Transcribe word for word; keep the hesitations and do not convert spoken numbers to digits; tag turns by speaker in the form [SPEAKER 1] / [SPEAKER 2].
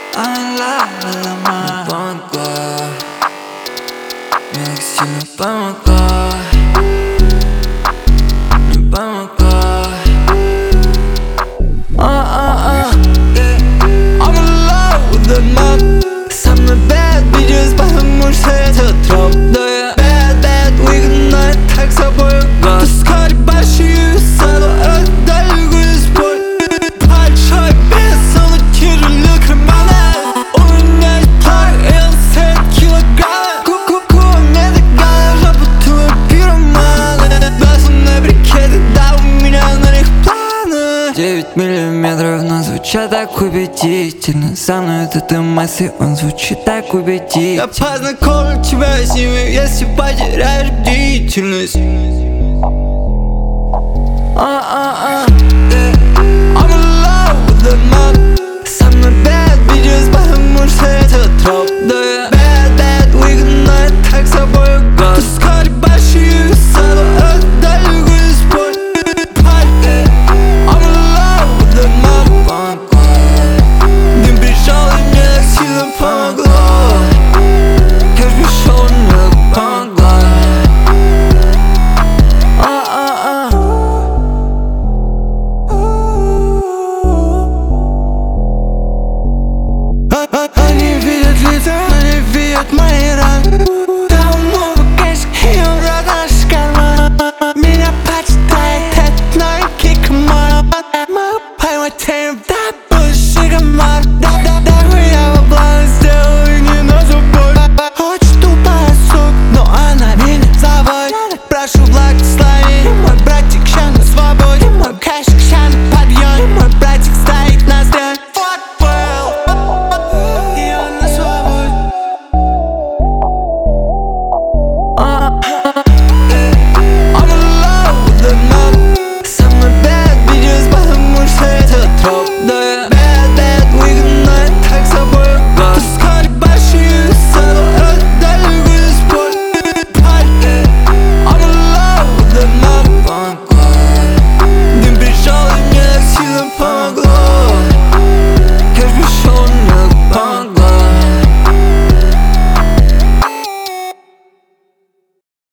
[SPEAKER 1] I'm in love with the man. Помогла, мне так сильно помогла, мне помогла.
[SPEAKER 2] uh-uh-uh, yeah. I'm in love with the man. Со мной bad bitches, потому что я тебя троп. Да я bad, bad, выгодно, так собой гад. Таскать большие веса, но это далеко не спой. Большой вес, он тяжелее кармана. У меня есть плаг, и он стоит килограмм. Ку-ку-ку, мне так гадно, жопу твою пироманы. Безумные брикеты, да, у меня на них планы. Девять миллиметров, но звучат так убедительно. Со мной этот эмоций, он звучит так убедительно. Я познакомлю тебя с ними, если потеряешь бдительность. Uh-uh-uh, yeah. I'm in love with the man.